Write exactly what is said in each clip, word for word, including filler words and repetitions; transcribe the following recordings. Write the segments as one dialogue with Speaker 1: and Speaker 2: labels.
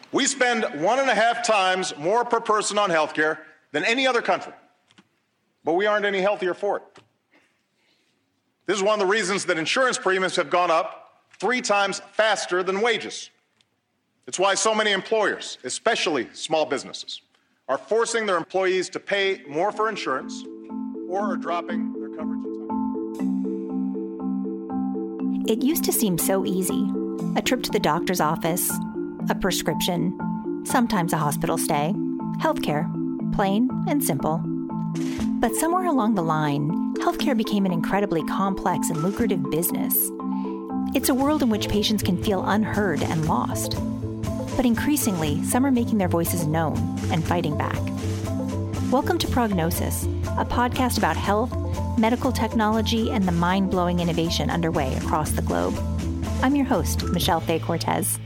Speaker 1: We spend one and a half times more per person on healthcare than any other country, but we aren't any healthier for it. This is one of the reasons that insurance premiums have gone up three times faster than wages. It's why so many employers, especially small businesses, are forcing their employees to pay more for insurance or are dropping their coverage entirely.
Speaker 2: It used to seem so easy. A trip to the doctor's office, a prescription, sometimes a hospital stay, healthcare, plain and simple. But somewhere along the line, healthcare became an incredibly complex and lucrative business. It's a world in which patients can feel unheard and lost. But increasingly, some are making their voices known and fighting back. Welcome to Prognosis, a podcast about health, medical technology, and the mind-blowing innovation underway across the globe. I'm your host, Michelle Fay Cortez.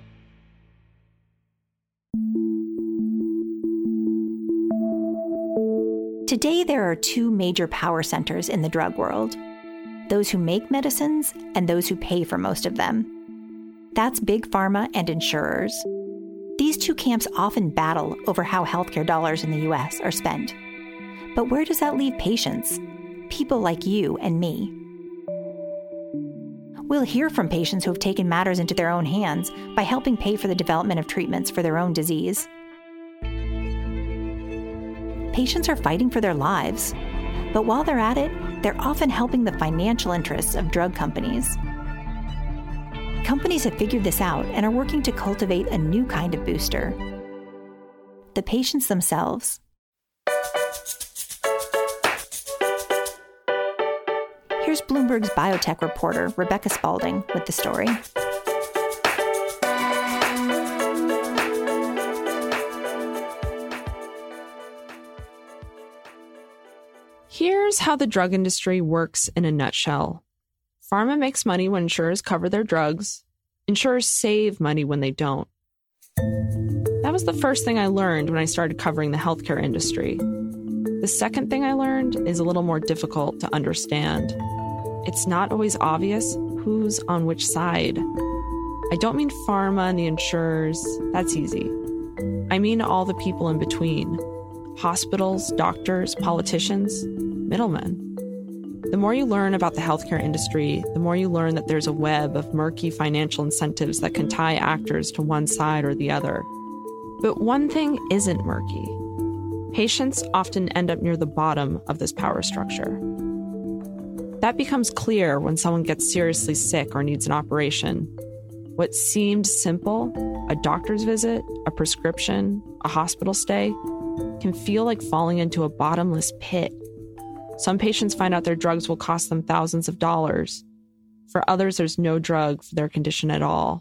Speaker 2: Today, there are two major power centers in the drug world: those who make medicines and those who pay for most of them. That's big pharma and insurers. These two camps often battle over how healthcare dollars in the U S are spent. But where does that leave patients? People like you and me. We'll hear from patients who have taken matters into their own hands by helping pay for the development of treatments for their own disease. Patients are fighting for their lives, but while they're at it, they're often helping the financial interests of drug companies. Companies have figured this out and are working to cultivate a new kind of booster: the patients themselves. Here's Bloomberg's biotech reporter, Rebecca Spalding, with the story.
Speaker 3: Here's how the drug industry works in a nutshell. Pharma makes money when insurers cover their drugs. Insurers save money when they don't. That was the first thing I learned when I started covering the healthcare industry. The second thing I learned is a little more difficult to understand. It's not always obvious who's on which side. I don't mean pharma and the insurers. That's easy. I mean all the people in between. Hospitals, doctors, politicians, middlemen. The more you learn about the healthcare industry, the more you learn that there's a web of murky financial incentives that can tie actors to one side or the other. But one thing isn't murky. Patients often end up near the bottom of this power structure. That becomes clear when someone gets seriously sick or needs an operation. What seemed simple, a doctor's visit, a prescription, a hospital stay, can feel like falling into a bottomless pit. Some patients find out their drugs will cost them thousands of dollars. For others, there's no drug for their condition at all.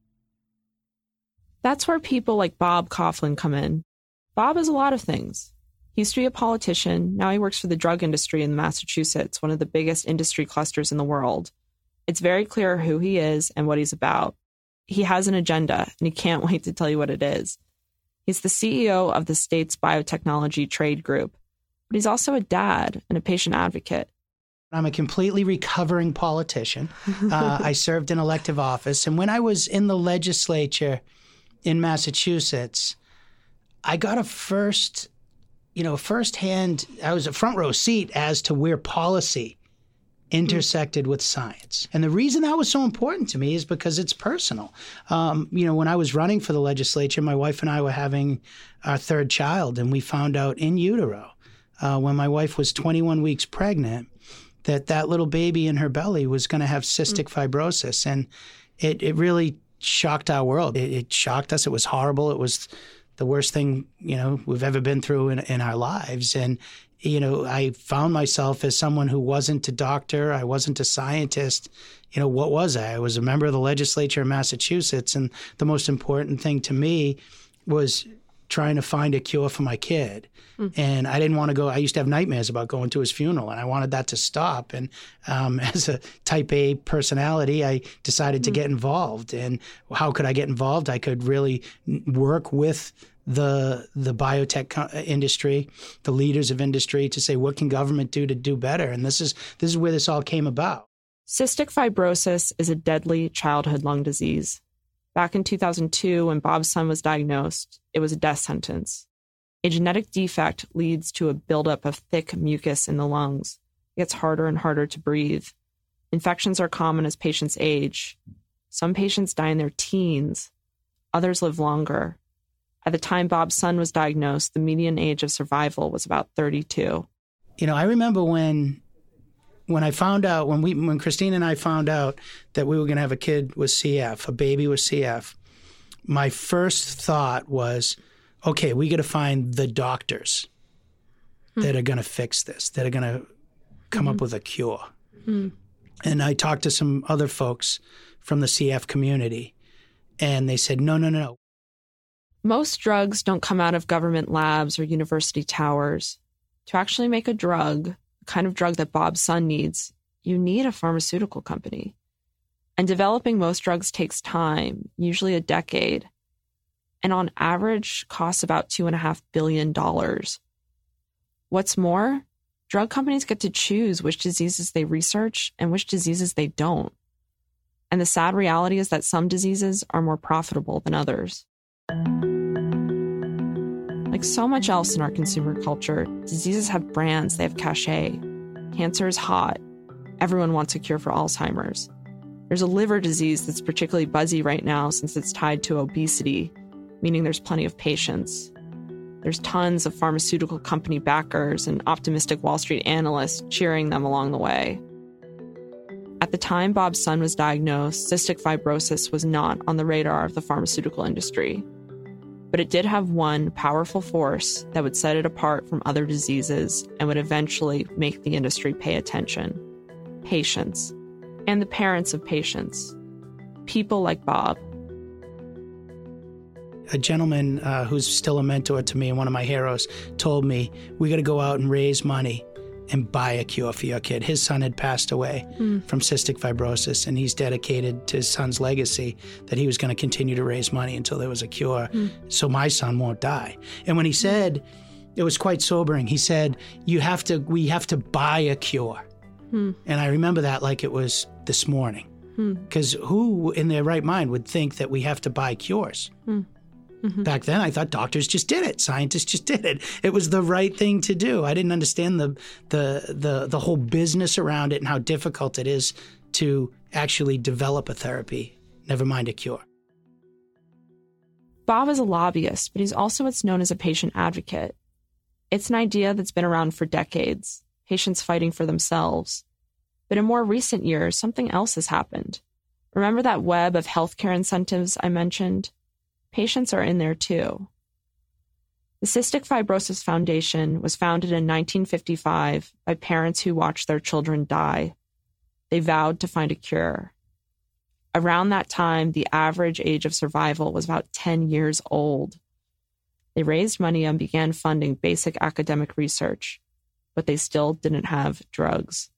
Speaker 3: That's where people like Bob Coughlin come in. Bob is a lot of things. He used to be a politician. Now he works for the drug industry in Massachusetts, one of the biggest industry clusters in the world. It's very clear who he is and what he's about. He has an agenda, and he can't wait to tell you what it is. He's the C E O of the state's biotechnology trade group. But he's also a dad and a patient advocate.
Speaker 4: I'm a completely recovering politician. Uh, I served in elective office. And when I was in the legislature in Massachusetts, I got a first, you know, firsthand, I was a front row seat as to where policy intersected mm-hmm. with science. And the reason that was so important to me is because it's personal. Um, you know, when I was running for the legislature, my wife and I were having our third child, and we found out in utero, Uh, when my wife was twenty-one weeks pregnant, that that little baby in her belly was going to have cystic mm. fibrosis. And it, it really shocked our world. It, it shocked us. It was horrible. It was the worst thing, you know, we've ever been through in, in our lives. And, you know, I found myself as someone who wasn't a doctor. I wasn't a scientist. You know, what was I? I was a member of the legislature in Massachusetts. And the most important thing to me was trying to find a cure for my kid. Mm. And I didn't want to go. I used to have nightmares about going to his funeral, and I wanted that to stop. And um, as a type A personality, I decided mm. to get involved. And how could I get involved? I could really work with the the biotech co- industry, the leaders of industry, to say, what can government do to do better? And this is this is where this all came about.
Speaker 3: Cystic fibrosis is a deadly childhood lung disease. Back in two thousand two, when Bob's son was diagnosed, it was a death sentence. A genetic defect leads to a buildup of thick mucus in the lungs. It gets harder and harder to breathe. Infections are common as patients age. Some patients die in their teens. Others live longer. At the time Bob's son was diagnosed, the median age of survival was about thirty-two.
Speaker 4: You know, I remember when when I found out, when we, when Christine and I found out that we were going to have a kid with C F, a baby with C F, my first thought was, okay, we got to find the doctors mm. that are going to fix this, that are going to come mm-hmm. up with a cure. Mm. And I talked to some other folks from the C F community, and they said, no, no, no, no.
Speaker 3: Most drugs don't come out of government labs or university towers. To actually make a drug, the kind of drug that Bob's son needs, you need a pharmaceutical company. And developing most drugs takes time, usually a decade, and on average costs about two and a half billion dollars. What's more, drug companies get to choose which diseases they research and which diseases they don't. And the sad reality is that some diseases are more profitable than others. Like so much else in our consumer culture, diseases have brands, they have cachet. Cancer is hot. Everyone wants a cure for Alzheimer's. There's a liver disease that's particularly buzzy right now since it's tied to obesity, meaning there's plenty of patients. There's tons of pharmaceutical company backers and optimistic Wall Street analysts cheering them along the way. At the time Bob's son was diagnosed, cystic fibrosis was not on the radar of the pharmaceutical industry. But it did have one powerful force that would set it apart from other diseases and would eventually make the industry pay attention. Patients. And the parents of patients. People like Bob.
Speaker 4: A gentleman uh, who's still a mentor to me and one of my heroes told me, we got to go out and raise money and buy a cure for your kid. His son had passed away mm. from cystic fibrosis, and he's dedicated to his son's legacy that he was going to continue to raise money until there was a cure, mm. so my son won't die. And when he said, it was quite sobering, he said, "You have to, we have to buy a cure." Mm. And I remember that like it was this morning, because mm. who in their right mind would think that we have to buy cures? Mm. Mm-hmm. Back then, I thought doctors just did it. Scientists just did it. It was the right thing to do. I didn't understand the the the the whole business around it and how difficult it is to actually develop a therapy, never mind a cure.
Speaker 3: Bob is a lobbyist, but he's also what's known as a patient advocate. It's an idea that's been around for decades, patients fighting for themselves. But in more recent years, something else has happened. Remember that web of healthcare incentives I mentioned? Patients are in there too. The Cystic Fibrosis Foundation was founded in nineteen fifty-five by parents who watched their children die. They vowed to find a cure. Around that time, the average age of survival was about ten years old. They raised money and began funding basic academic research, but they still didn't have drugs.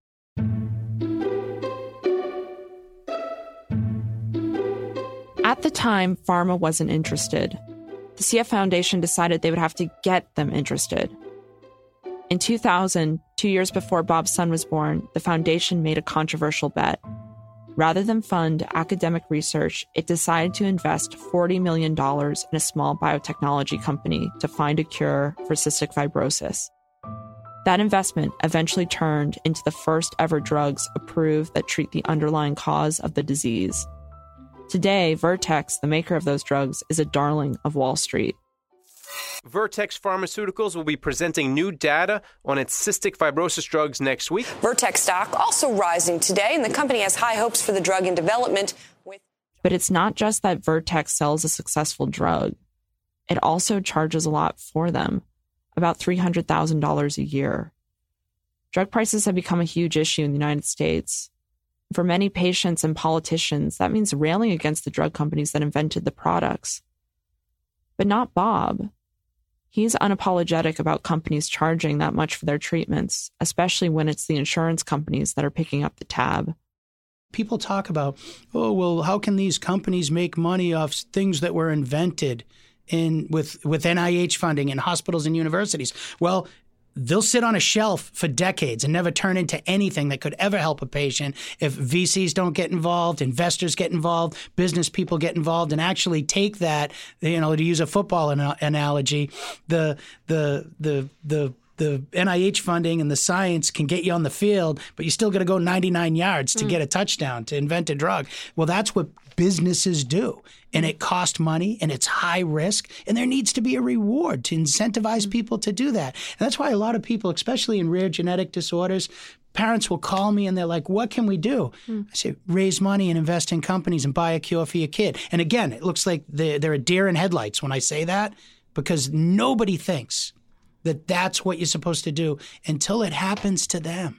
Speaker 3: At the time, pharma wasn't interested. The C F Foundation decided they would have to get them interested. In two thousand, two years before Bob's son was born, the foundation made a controversial bet. Rather than fund academic research, it decided to invest forty million dollars in a small biotechnology company to find a cure for cystic fibrosis. That investment eventually turned into the first ever drugs approved that treat the underlying cause of the disease. Today, Vertex, the maker of those drugs, is a darling of Wall Street.
Speaker 5: Vertex Pharmaceuticals will be presenting new data on its cystic fibrosis drugs next week.
Speaker 6: Vertex stock also rising today, and the company has high hopes for the drug in development. With...
Speaker 3: But it's not just that Vertex sells a successful drug. It also charges a lot for them, about three hundred thousand dollars a year. Drug prices have become a huge issue in the United States. For many patients and politicians, that means railing against the drug companies that invented the products. But not Bob. He's unapologetic about companies charging that much for their treatments, especially when it's the insurance companies that are picking up the tab.
Speaker 4: People talk about, oh, well, how can these companies make money off things that were invented in with, with N I H funding in hospitals and universities? Well, they'll sit on a shelf for decades and never turn into anything that could ever help a patient if V Cs don't get involved, investors get involved, business people get involved, and actually take that, you know, to use a football an- analogy, the the the the the N I H funding and the science can get you on the field, but you still got to go ninety-nine yards to mm. get a touchdown, to invent a drug. Well, that's what businesses do. And it costs money and it's high risk. And there needs to be a reward to incentivize people to do that. And that's why a lot of people, especially in rare genetic disorders, parents will call me and they're like, what can we do? Mm. I say, raise money and invest in companies and buy a cure for your kid. And again, it looks like they're, they're a deer in headlights when I say that, because nobody thinks that that's what you're supposed to do until it happens to them.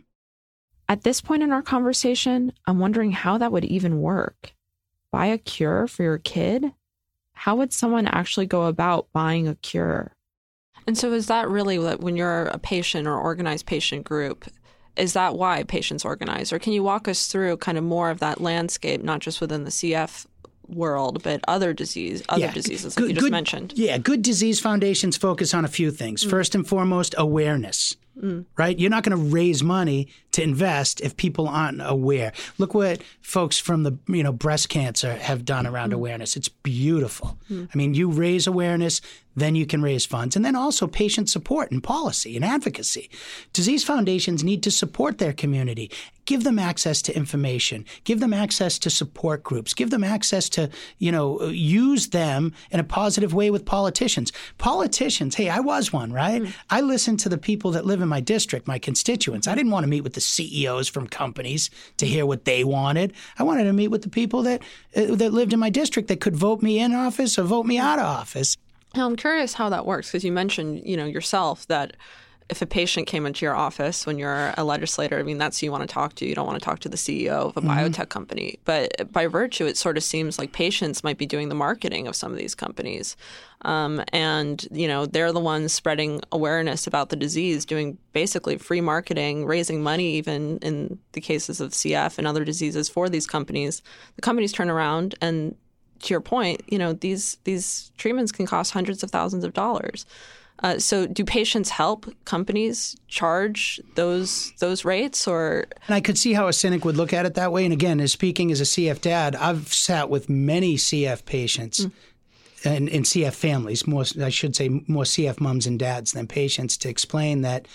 Speaker 3: At this point in our conversation, I'm wondering how that would even work. Buy a cure for your kid? How would someone actually go about buying a cure?
Speaker 7: And so is that really what, when you're a patient or organized patient group, is that why patients organize? Or can you walk us through kind of more of that landscape, not just within the C F world, but other disease, other yeah. diseases like good, you just
Speaker 4: good,
Speaker 7: mentioned?
Speaker 4: Yeah, good disease foundations focus on a few things. Mm. First and foremost, awareness. Mm. Right? You're not going to raise money to invest if people aren't aware. Look what folks from the, you know, breast cancer have done around mm. awareness. It's beautiful. Mm. I mean, you raise awareness, then you can raise funds. And then also patient support and policy and advocacy. Disease foundations need to support their community. Give them access to information. Give them access to support groups. Give them access to, you know, use them in a positive way with politicians. Politicians, hey, I was one, right? Mm. I listened to the people that live in my district, my constituents. I didn't want to meet with the C E Os from companies to hear what they wanted. I wanted to meet with the people that uh, that lived in my district that could vote me in office or vote me out of office.
Speaker 7: Now, I'm curious how that works, because you mentioned, you know, yourself that if a patient came into your office when you're a legislator, I mean, that's who you want to talk to. You don't want to talk to the C E O of a mm-hmm. biotech company. But by virtue, it sort of seems like patients might be doing the marketing of some of these companies. Um, and, you know, they're the ones spreading awareness about the disease, doing basically free marketing, raising money, even in the cases of C F and other diseases for these companies. The companies turn around and, to your point, you know, these these treatments can cost hundreds of thousands of dollars. Uh, so do patients help companies charge those those rates? Or
Speaker 4: and I could see how a cynic would look at it that way. And again, as speaking as a C F dad, I've sat with many C F patients mm. and, and C F families, more I should say more C F moms and dads than patients, to explain that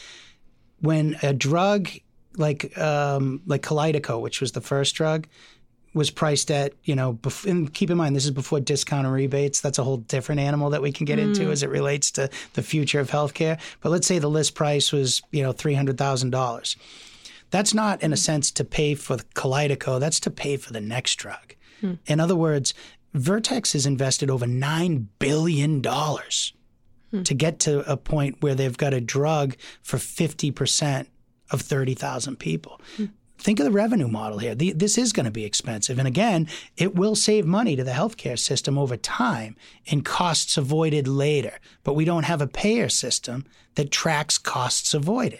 Speaker 4: when a drug like um, like Kalydeco, which was the first drug, was priced at, you know, bef- and keep in mind, this is before discount and rebates. That's a whole different animal that we can get mm. into as it relates to the future of healthcare. But let's say the list price was, you know, three hundred thousand dollars. That's not, in a sense, to pay for the Kalydeco. That's to pay for the next drug. Mm. In other words, Vertex has invested over nine billion dollars mm. to get to a point where they've got a drug for fifty percent of thirty thousand people. Mm. Think of the revenue model here. The, this is going to be expensive. And again, it will save money to the healthcare system over time in costs avoided later. But we don't have a payer system that tracks costs avoided.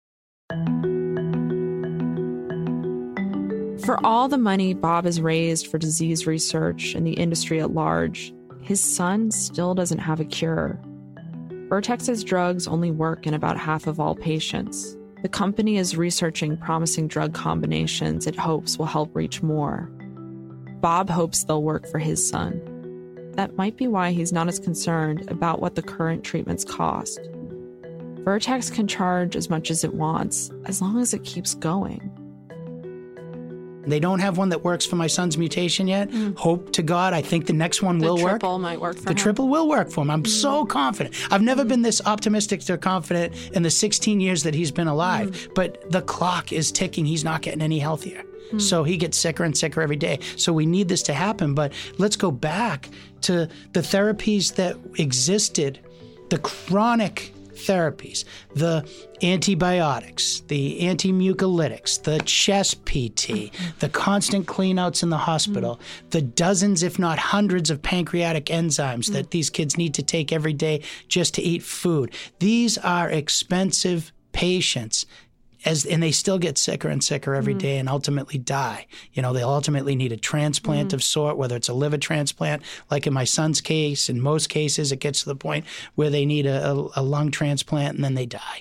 Speaker 3: For all the money Bob has raised for disease research and the industry at large, his son still doesn't have a cure. Vertex's drugs only work in about half of all patients. The company is researching promising drug combinations it hopes will help reach more. Bob hopes they'll work for his son. That might be why he's not as concerned about what the current treatments cost. Vertex can charge as much as it wants, as long as it keeps going.
Speaker 4: They don't have one that works for my son's mutation yet. Mm. Hope to God, I think the next one
Speaker 7: the
Speaker 4: will work.
Speaker 7: The triple might work for
Speaker 4: the
Speaker 7: him.
Speaker 4: The triple will work for him. I'm mm. so confident. I've never been this optimistic or confident in the sixteen years that he's been alive. Mm. But the clock is ticking. He's not getting any healthier. Mm. So he gets sicker and sicker every day. So we need this to happen. But let's go back to the therapies that existed, the chronic therapies, the antibiotics, the antimucolytics, the chest P T, the constant cleanouts in the hospital, mm. the dozens, if not hundreds, of pancreatic enzymes mm. that these kids need to take every day just to eat food. These are expensive patients. As, and they still get sicker and sicker every mm. day and ultimately die. You know, they'll ultimately need a transplant mm. of sort, whether it's a liver transplant, like in my son's case. In most cases, it gets to the point where they need a, a, a lung transplant and then they die.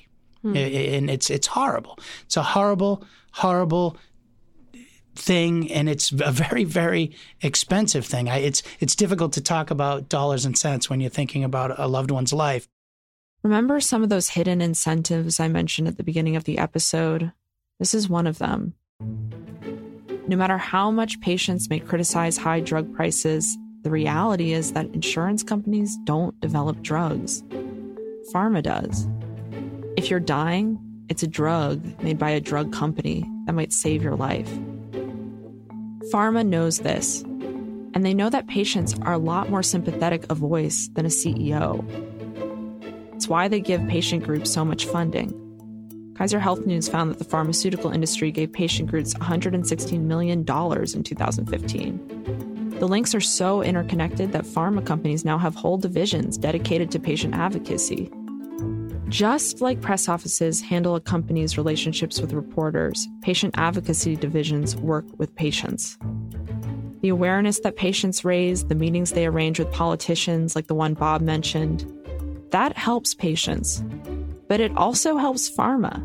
Speaker 4: Hmm. And it's it's horrible. It's a horrible, horrible thing, and it's a very, very expensive thing. I, it's it's difficult to talk about dollars and cents when you're thinking about a loved one's life.
Speaker 3: Remember some of those hidden incentives I mentioned at the beginning of the episode? This is one of them. No matter how much patients may criticize high drug prices, the reality is that insurance companies don't develop drugs. Pharma does. If you're dying, it's a drug made by a drug company that might save your life. Pharma knows this, and they know that patients are a lot more sympathetic a voice than a C E O. It's why they give patient groups so much funding. Kaiser Health News found that the pharmaceutical industry gave patient groups one hundred sixteen million dollars in two thousand fifteen. The links are so interconnected that pharma companies now have whole divisions dedicated to patient advocacy. Just like press offices handle a company's relationships with reporters, patient advocacy divisions work with patients. The awareness that patients raise, the meetings they arrange with politicians like the one Bob mentioned, that helps patients. But it also helps pharma.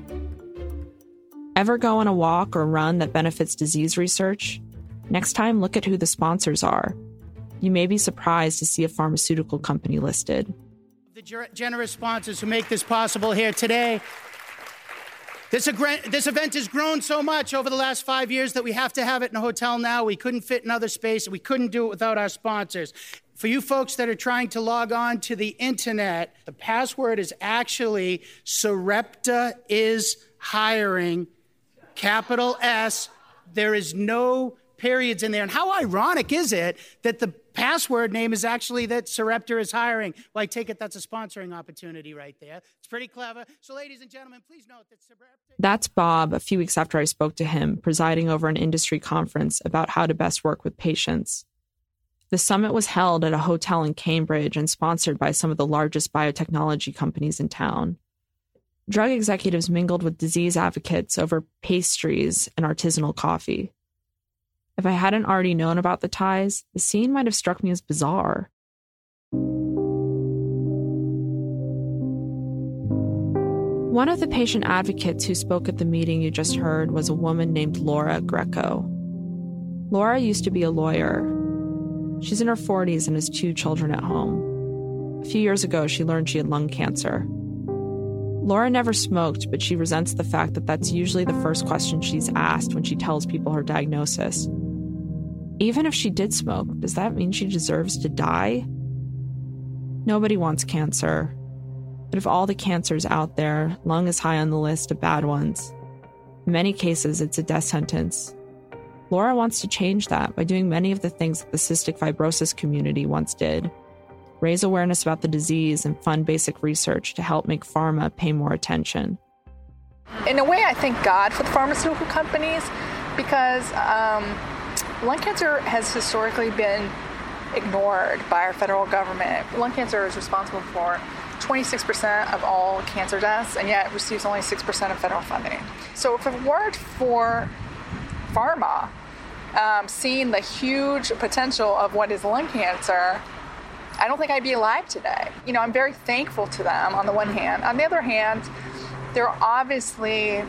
Speaker 3: Ever go on a walk or run that benefits disease research? Next time, look at who the sponsors are. You may be surprised to see a pharmaceutical company listed.
Speaker 4: The generous sponsors who make this possible here today. This, ag- this event has grown so much over the last five years that we have to have it in a hotel now. We couldn't fit in other space. We couldn't do it without our sponsors. For you folks that are trying to log on to the internet, the password is actually Sarepta is hiring, capital S. There is no periods in there. And how ironic is it that the password name is actually that Sarepta is hiring? Well, I take it that's a sponsoring opportunity right there. It's pretty clever. So, ladies and gentlemen, please note that Sarepta...
Speaker 3: That's Bob, a few weeks after I spoke to him, presiding over an industry conference about how to best work with patients. The summit was held at a hotel in Cambridge and sponsored by some of the largest biotechnology companies in town. Drug executives mingled with disease advocates over pastries and artisanal coffee. If I hadn't already known about the ties, the scene might have struck me as bizarre. One of the patient advocates who spoke at the meeting you just heard was a woman named Laura Greco. Laura used to be a lawyer. She's in her forties and has two children at home. A few years ago, she learned she had lung cancer. Laura never smoked, but she resents the fact that that's usually the first question she's asked when she tells people her diagnosis. Even if she did smoke, does that mean she deserves to die? Nobody wants cancer. But of all the cancers out there, lung is high on the list of bad ones. In many cases, it's a death sentence. Laura wants to change that by doing many of the things that the cystic fibrosis community once did. Raise awareness about the disease and fund basic research to help make pharma pay more attention.
Speaker 8: In a way, I thank God for the pharmaceutical companies because um, lung cancer has historically been ignored by our federal government. Lung cancer is responsible for twenty-six percent of all cancer deaths, and yet receives only six percent of federal funding. So if it weren't for pharma um, seeing the huge potential of what is lung cancer, I don't think I'd be alive today. You know, I'm very thankful to them on the one hand. On the other hand, there are obviously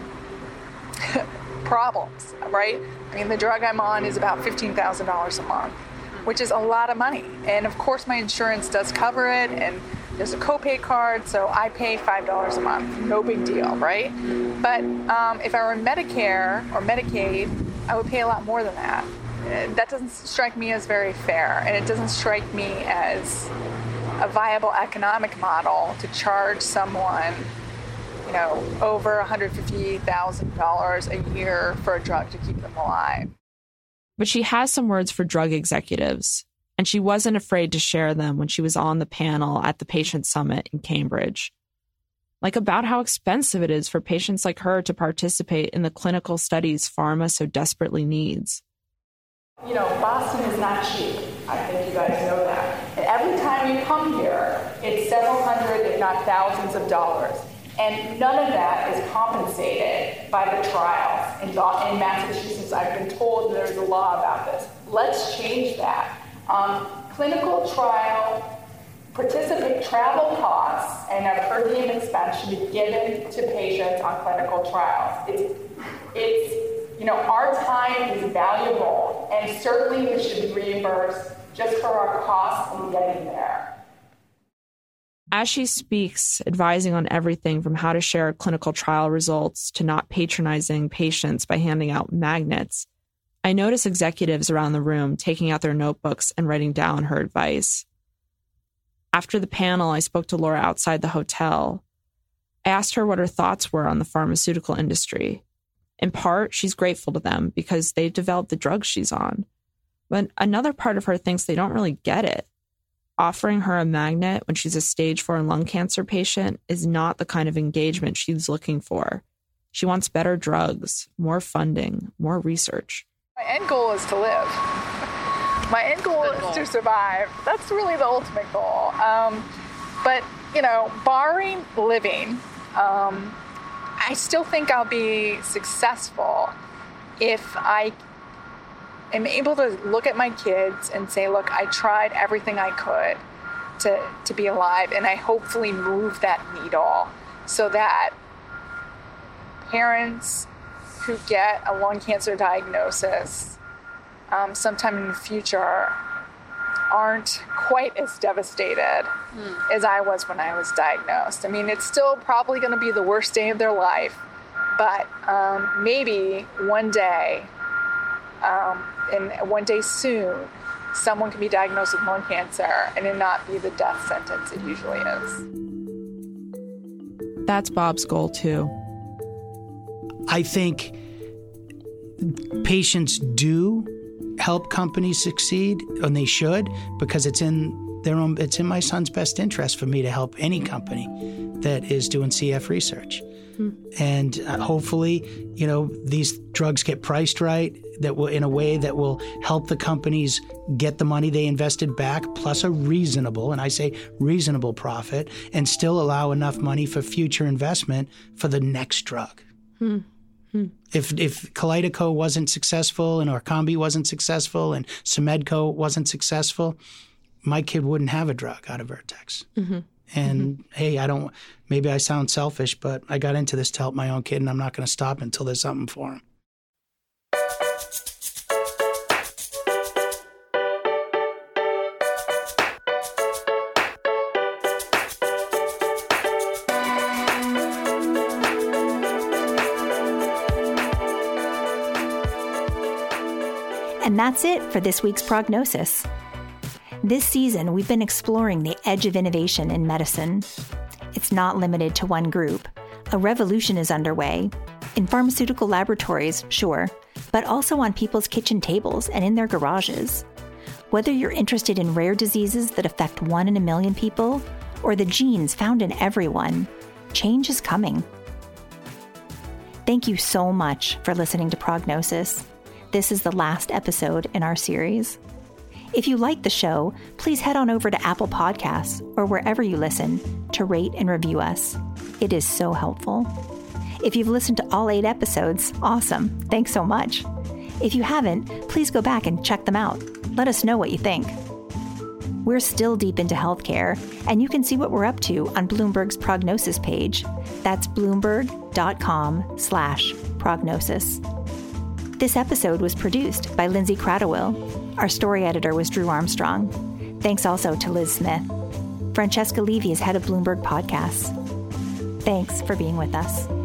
Speaker 8: problems, right? I mean, the drug I'm on is about fifteen thousand dollars a month, which is a lot of money. And of course, my insurance does cover it, and there's a copay card, so I pay five dollars a month. No big deal, right? But um, if I were in Medicare or Medicaid, I would pay a lot more than that. That doesn't strike me as very fair, and it doesn't strike me as a viable economic model to charge someone, you know, over one hundred fifty thousand dollars a year for a drug to keep them alive.
Speaker 3: But she has some words for drug executives, and she wasn't afraid to share them when she was on the panel at the Patient Summit in Cambridge. Like about how expensive it is for patients like her to participate in the clinical studies pharma so desperately needs.
Speaker 8: You know, Boston is not cheap. I think you guys know that. And every time you come here, it's several hundred, if not thousands of dollars. And none of that is compensated by the trials. In, in Massachusetts, I've been told there's a law about this. Let's change that. Um, clinical trial, participant travel costs and a per diem expense should be given to patients on clinical trials. It's, it's, you know, our time is valuable, and certainly we should be reimbursed just for our costs in getting there.
Speaker 3: As she speaks, advising on everything from how to share clinical trial results to not patronizing patients by handing out magnets, I notice executives around the room taking out their notebooks and writing down her advice. After the panel, I spoke to Laura outside the hotel. I asked her what her thoughts were on the pharmaceutical industry. In part, she's grateful to them because they've developed the drugs she's on. But another part of her thinks they don't really get it. Offering her a magnet when she's a stage four lung cancer patient is not the kind of engagement she's looking for. She wants better drugs, more funding, more research.
Speaker 8: My end goal is to live. My end goal is to survive. That's really the ultimate goal. Um, but, you know, barring living, um, I still think I'll be successful if I am able to look at my kids and say, look, I tried everything I could to, to be alive, and I hopefully move that needle so that parents who get a lung cancer diagnosis um, sometime in the future aren't quite as devastated mm. as I was when I was diagnosed. I mean, it's still probably going to be the worst day of their life, but um, maybe one day, um, and one day soon, someone can be diagnosed with lung cancer and it not be the death sentence it usually is.
Speaker 3: That's Bob's goal, too.
Speaker 4: I think patients do help companies succeed, and they should, because it's in their own, it's in my son's best interest for me to help any company that is doing C F research. Hmm. And uh, hopefully, you know, these drugs get priced right, that will, in a way that will help the companies get the money they invested back, plus a reasonable, and I say reasonable profit, and still allow enough money for future investment for the next drug. Hmm. Hmm. If if Kalydeco wasn't successful and Orkambi wasn't successful and Cemedco wasn't successful, my kid wouldn't have a drug out of Vertex. Mm-hmm. And mm-hmm. hey, I don't, maybe I sound selfish, but I got into this to help my own kid, and I'm not going to stop until there's something for him.
Speaker 2: And that's it for this week's Prognosis. This season, we've been exploring the edge of innovation in medicine. It's not limited to one group. A revolution is underway. In pharmaceutical laboratories, sure, but also on people's kitchen tables and in their garages. Whether you're interested in rare diseases that affect one in a million people, or the genes found in everyone, change is coming. Thank you so much for listening to Prognosis. This is the last episode in our series. If you like the show, please head on over to Apple Podcasts or wherever you listen to rate and review us. It is so helpful. If you've listened to all eight episodes, awesome. Thanks so much. If you haven't, please go back and check them out. Let us know what you think. We're still deep into healthcare, and you can see what we're up to on Bloomberg's Prognosis page. That's bloomberg.com slash prognosis. This episode was produced by Lindsay Cradwell. Our story editor was Drew Armstrong. Thanks also to Liz Smith. Francesca Levy is head of Bloomberg Podcasts. Thanks for being with us.